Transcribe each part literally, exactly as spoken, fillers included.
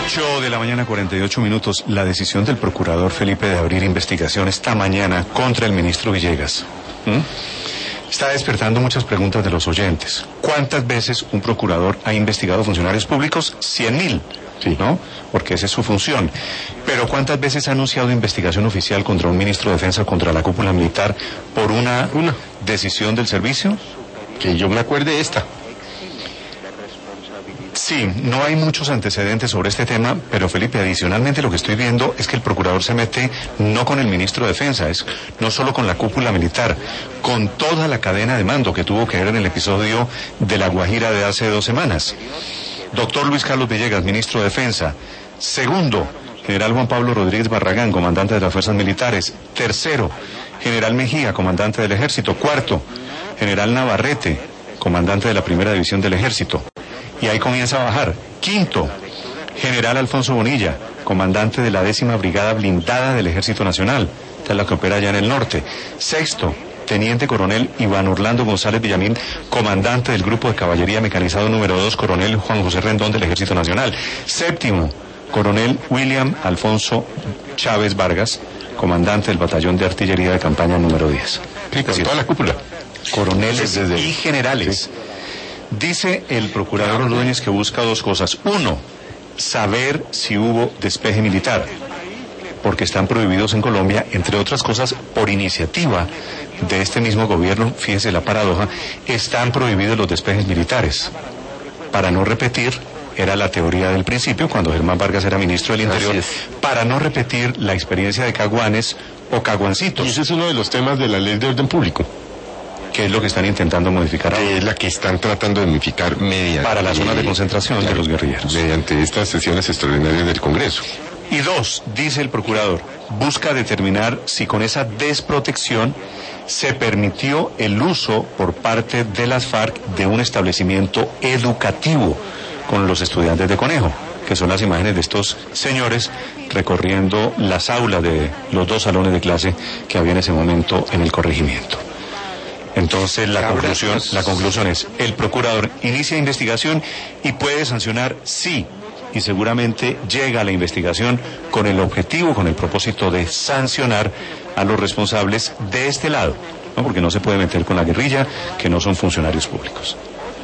ocho de la mañana, cuarenta y ocho minutos. La decisión del procurador Felipe de abrir investigación esta mañana contra el ministro Villegas ¿Mm? está despertando muchas preguntas de los oyentes. ¿Cuántas veces un procurador ha investigado funcionarios públicos? Cien mil, sí, ¿no? Porque esa es su función. Pero ¿cuántas veces ha anunciado investigación oficial contra un ministro de Defensa, contra la cúpula militar, por una, una decisión del servicio? Que yo me acuerde esta. Sí, no hay muchos antecedentes sobre este tema, pero Felipe, adicionalmente lo que estoy viendo es que el procurador se mete no con el ministro de Defensa, es no solo con la cúpula militar, con toda la cadena de mando que tuvo que ver en el episodio de La Guajira de hace dos semanas. Doctor Luis Carlos Villegas, ministro de Defensa. Segundo, general Juan Pablo Rodríguez Barragán, comandante de las Fuerzas Militares. Tercero, general Mejía, comandante del Ejército. Cuarto, general Navarrete, comandante de la Primera División del Ejército. Y ahí comienza a bajar. Quinto, general Alfonso Bonilla, comandante de la décima Brigada Blindada del Ejército Nacional, esta es la que opera allá en el norte. Sexto, teniente coronel Iván Orlando González Villamil, comandante del Grupo de Caballería Mecanizado número dos, coronel Juan José Rendón del Ejército Nacional. Séptimo, coronel William Alfonso Chávez Vargas, comandante del Batallón de Artillería de Campaña número diez. Sí, con toda la cúpula. Coroneles desde y generales. Sí. Dice el procurador Ordóñez que busca dos cosas. Uno, saber si hubo despeje militar, porque están prohibidos en Colombia, entre otras cosas, por iniciativa de este mismo gobierno, fíjese la paradoja, están prohibidos los despejes militares. Para no repetir, era la teoría del principio, cuando Germán Vargas era ministro del Interior, para no repetir la experiencia de Caguanes o Caguancitos. Y ese es uno de los temas de la Ley de Orden Público. ¿Qué es lo que están intentando modificar ahora? Que es la que están tratando de modificar mediante... Para las zonas de concentración claro, de los guerrilleros. Mediante estas sesiones extraordinarias del Congreso. Y dos, dice el procurador, busca determinar si con esa desprotección se permitió el uso por parte de las FARC de un establecimiento educativo con los estudiantes de Conejo, que son las imágenes de estos señores recorriendo las aulas de los dos salones de clase que había en ese momento en el corregimiento. Entonces la conclusión, la conclusión es, el procurador inicia investigación y puede sancionar, sí, y seguramente llega a la investigación con el objetivo, con el propósito de sancionar a los responsables de este lado, ¿no? Porque no se puede meter con la guerrilla, que no son funcionarios públicos.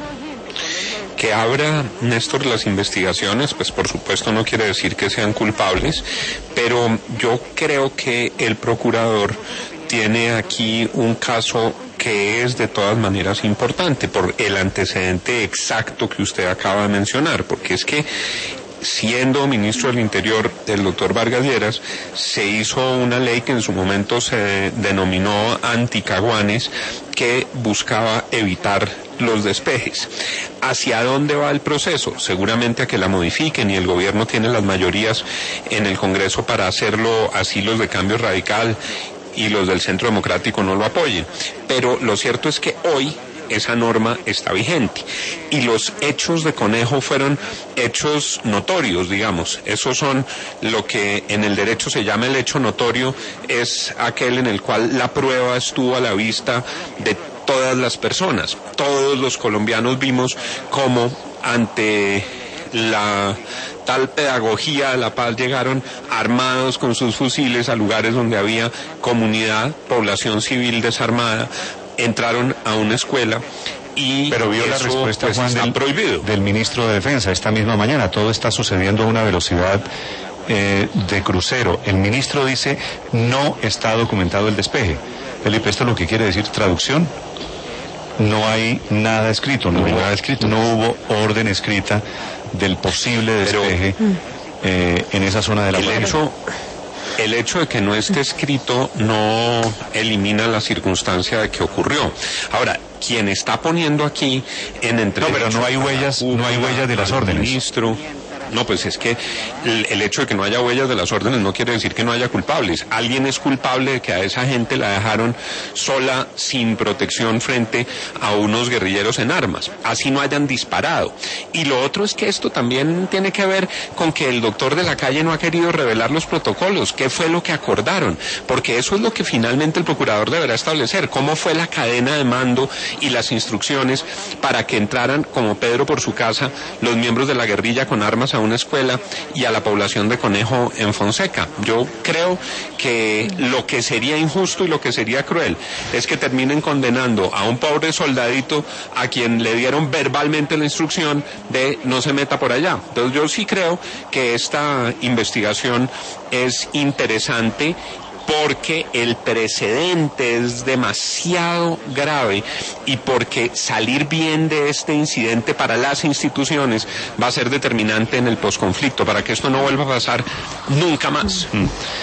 Que abra, Néstor, las investigaciones, pues por supuesto no quiere decir que sean culpables, pero yo creo que el procurador tiene aquí un caso que es de todas maneras importante por el antecedente exacto que usted acaba de mencionar, porque es que siendo ministro del Interior el doctor Vargas Lleras, se hizo una ley que en su momento se denominó anticaguanes, que buscaba evitar los despejes. ¿Hacia dónde va el proceso? Seguramente a que la modifiquen, y el gobierno tiene las mayorías en el Congreso para hacerlo así, los de Cambio Radical y los del Centro Democrático no lo apoyen. Pero lo cierto es que hoy esa norma está vigente y los hechos de Conejo fueron hechos notorios, digamos. Esos son lo que en el derecho se llama el hecho notorio, es aquel en el cual la prueba estuvo a la vista de todas las personas. Todos los colombianos vimos cómo ante la tal pedagogía de la paz llegaron armados con sus fusiles a lugares donde había comunidad, población civil desarmada, entraron a una escuela y pero vio eso, la respuesta, pues, Juan, está del, prohibido. del ministro de Defensa esta misma mañana. Todo está sucediendo a una velocidad eh, de crucero. El ministro dice no está documentado el despeje. Felipe, ¿esto es lo que quiere decir traducción? No hay nada escrito, no, no, hubo, nada escrito. no hubo orden escrita del posible despeje Pero, eh, en esa zona de la el hecho, el hecho de que no esté escrito no elimina la circunstancia de que ocurrió. Ahora, quien está poniendo aquí en entredicho... No, pero no hay huellas, no hay huellas de las órdenes. Ministro, no, pues es que el, el hecho de que no haya huellas de las órdenes no quiere decir que no haya culpables. Alguien es culpable de que a esa gente la dejaron sola, sin protección frente a unos guerrilleros en armas, así no hayan disparado. Y lo otro es que esto también tiene que ver con que el doctor de la calle no ha querido revelar los protocolos, qué fue lo que acordaron, porque eso es lo que finalmente el procurador deberá establecer, cómo fue la cadena de mando y las instrucciones para que entraran como Pedro por su casa los miembros de la guerrilla con armas a a una escuela y a la población de Conejo en Fonseca. Yo creo que lo que sería injusto y lo que sería cruel es que terminen condenando a un pobre soldadito a quien le dieron verbalmente la instrucción de no se meta por allá. Entonces yo sí creo que esta investigación es interesante porque el precedente es demasiado grave y porque salir bien de este incidente para las instituciones va a ser determinante en el posconflicto, para que esto no vuelva a pasar nunca más. Mm.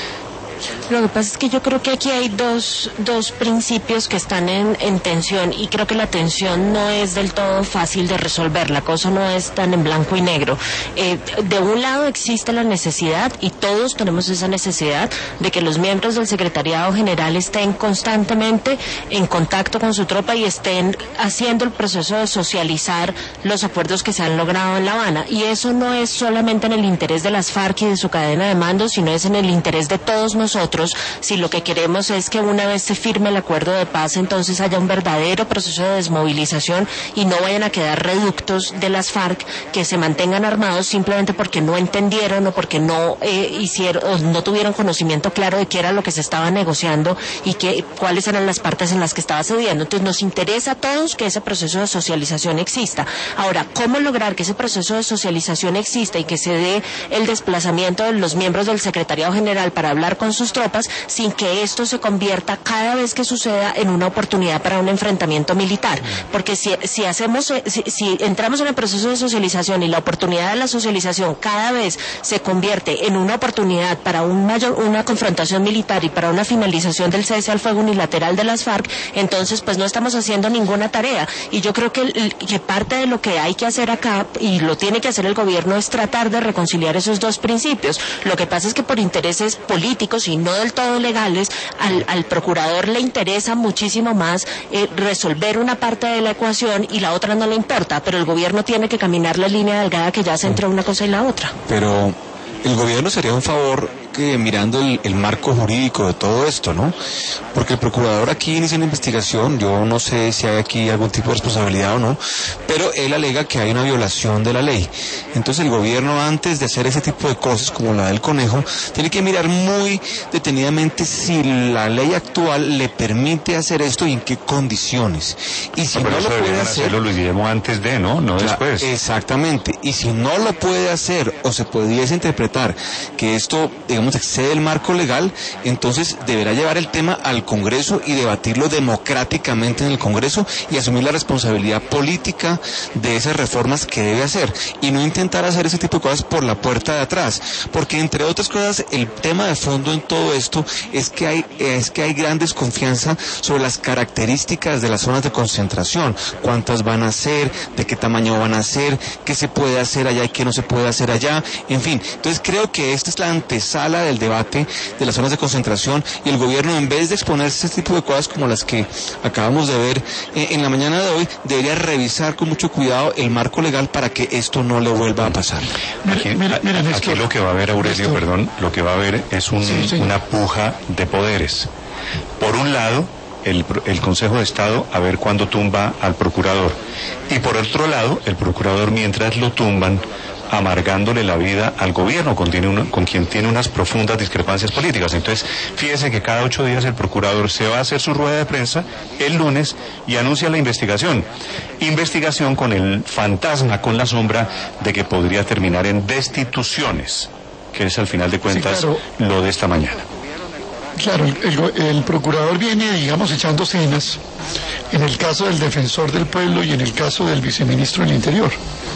Lo que pasa es que yo creo que aquí hay dos, dos principios que están en, en tensión, y creo que la tensión no es del todo fácil de resolver, la cosa no es tan en blanco y negro. Eh, de un lado existe la necesidad, y todos tenemos esa necesidad, de que los miembros del Secretariado General estén constantemente en contacto con su tropa y estén haciendo el proceso de socializar los acuerdos que se han logrado en La Habana, y eso no es solamente en el interés de las FARC y de su cadena de mando, sino es en el interés de todos nosotros. Si lo que queremos es que una vez se firme el acuerdo de paz, entonces haya un verdadero proceso de desmovilización y no vayan a quedar reductos de las FARC que se mantengan armados simplemente porque no entendieron o porque no eh, hicieron o no tuvieron conocimiento claro de qué era lo que se estaba negociando y que, cuáles eran las partes en las que estaba cediendo. Entonces nos interesa a todos que ese proceso de socialización exista. Ahora, ¿cómo lograr que ese proceso de socialización exista y que se dé el desplazamiento de los miembros del Secretariado General para hablar con sus tropas sin que esto se convierta cada vez que suceda en una oportunidad para un enfrentamiento militar? Porque si, si hacemos, si, si entramos en el proceso de socialización y la oportunidad de la socialización cada vez se convierte en una oportunidad para un mayor, una confrontación militar y para una finalización del cese al fuego unilateral de las FARC, entonces pues no estamos haciendo ninguna tarea. Y yo creo que, que parte de lo que hay que hacer acá, y lo tiene que hacer el gobierno, es tratar de reconciliar esos dos principios. Lo que pasa es que por intereses políticos y no del todo legales, al, al procurador le interesa muchísimo más eh, resolver una parte de la ecuación y la otra no le importa, pero el gobierno tiene que caminar la línea delgada que ya se entre una cosa y la otra. Pero el gobierno sería un favor que mirando el, el marco jurídico de todo esto, ¿no? Porque el procurador aquí inicia una investigación, yo no sé si hay aquí algún tipo de responsabilidad o no, pero él alega que hay una violación de la ley. Entonces el gobierno, antes de hacer ese tipo de cosas como la del Conejo, tiene que mirar muy detenidamente si la ley actual le permite hacer esto y en qué condiciones. Y si pero no eso lo puede hacer, hacerlo, lo diremos antes de, ¿no? No claro, después. Exactamente. Y si no lo puede hacer o se pudiese interpretar que esto, digamos, excede el marco legal, entonces deberá llevar el tema al Congreso y debatirlo democráticamente en el Congreso y asumir la responsabilidad política de esas reformas que debe hacer y no intentar hacer ese tipo de cosas por la puerta de atrás, porque entre otras cosas el tema de fondo en todo esto es que hay es que hay gran desconfianza sobre las características de las zonas de concentración, cuántas van a ser, de qué tamaño van a ser, qué se puede hacer allá y qué no se puede hacer allá, en fin. Entonces creo que esta es la antesala del debate de las zonas de concentración y el gobierno, en vez de exponerse a este tipo de cosas como las que acabamos de ver eh, en la mañana de hoy, debería revisar con mucho cuidado el marco legal para que esto no le vuelva a pasar. Aquí, mira, mira, aquí lo que va a haber, Aurelio, perdón, lo que va a haber es un, sí, sí. una puja de poderes. Por un lado, el, el Consejo de Estado a ver cuándo tumba al procurador, y por otro lado, el procurador, mientras lo tumban, amargándole la vida al gobierno con, tiene una, con quien tiene unas profundas discrepancias políticas. Entonces, fíjese que cada ocho días el procurador se va a hacer su rueda de prensa el lunes y anuncia la investigación. Investigación con el fantasma, con la sombra de que podría terminar en destituciones, que es al final de cuentas sí, claro, lo de esta mañana. Claro, el, el, el procurador viene, digamos, echando cenas en el caso del defensor del pueblo y en el caso del viceministro del Interior.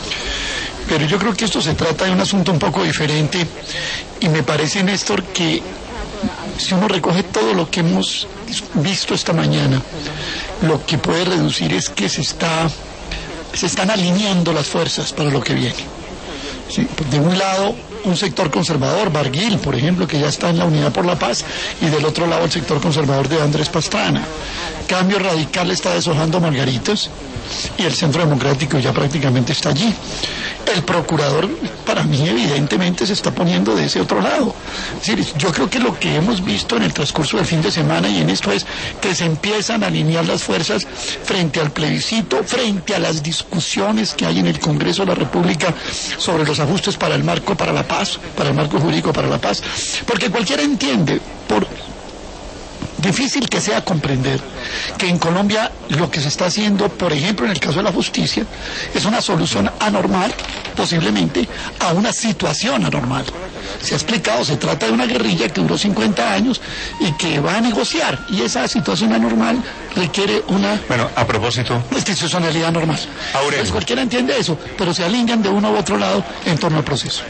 Pero yo creo que esto se trata de un asunto un poco diferente y me parece, Néstor, que si uno recoge todo lo que hemos visto esta mañana, lo que puede reducir es que se está se están alineando las fuerzas para lo que viene. ¿Sí? De un lado, un sector conservador, Barguil, por ejemplo, que ya está en la Unidad por la Paz, y del otro lado el sector conservador de Andrés Pastrana. Cambio Radical está deshojando margaritas y el Centro Democrático ya prácticamente está allí. El procurador, para mí, evidentemente se está poniendo de ese otro lado. Es decir, yo creo que lo que hemos visto en el transcurso del fin de semana y en esto es que se empiezan a alinear las fuerzas frente al plebiscito, frente a las discusiones que hay en el Congreso de la República sobre los ajustes para el marco para la paz, para el marco jurídico para la paz, porque cualquiera entiende, por difícil que sea comprender, que en Colombia lo que se está haciendo, por ejemplo en el caso de la justicia, es una solución anormal, posiblemente, a una situación anormal. Se ha explicado, se trata de una guerrilla que duró cincuenta años y que va a negociar, y esa situación anormal requiere una... Bueno, a propósito... institucionalidad normal. Aurelio. Pues cualquiera entiende eso, pero se alinean de uno u otro lado en torno al proceso.